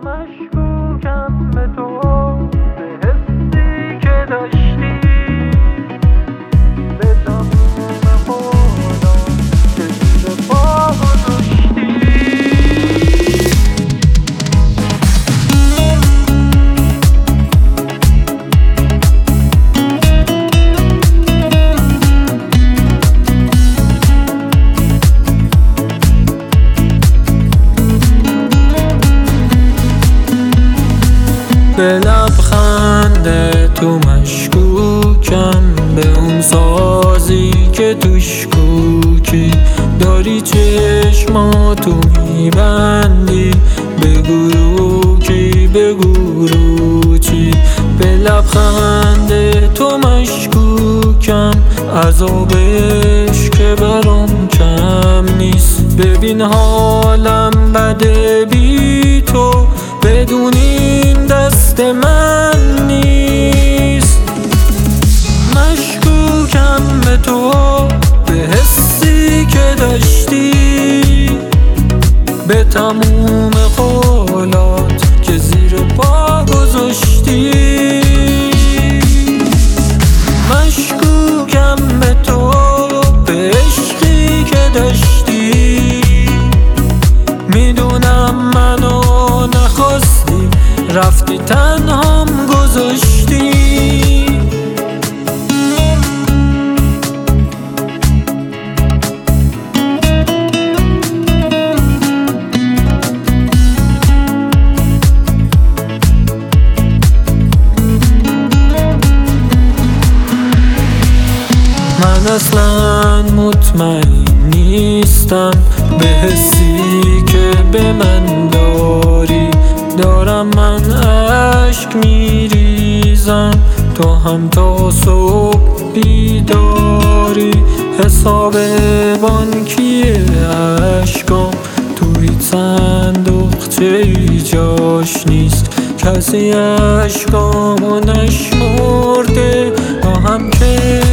مشکوکم به تو، به حسی که داشتی، به تموم حالا که زیر پا گذاشتی. به لبخند تو مشکوکم، به اون سازی که توش کوکی داری چشماتو میبندی، بگو رو کی بگو رو چی. به لبخند تو مشکوکم، عذابش که برام کم نیست. ببین حالم بده بی تو، بدون این دست من نیست. مشکوکم به تو، به حسی که داشتی، به تموم قولات که زیر پا گذاشتی. مشکوکم به تو، به عشقی که داشتی، میدونم منو نخواستی، رفتی تنهام گذاشتی. من اصلا مطمئن نیستم به حسی که به من داری، دارم من اشک میریزم، تو هم تا صبح بیداری. حساب بانکی اشکام توی صندوقچه جاش نیست، کسی اشکامو نشمرده، با هم که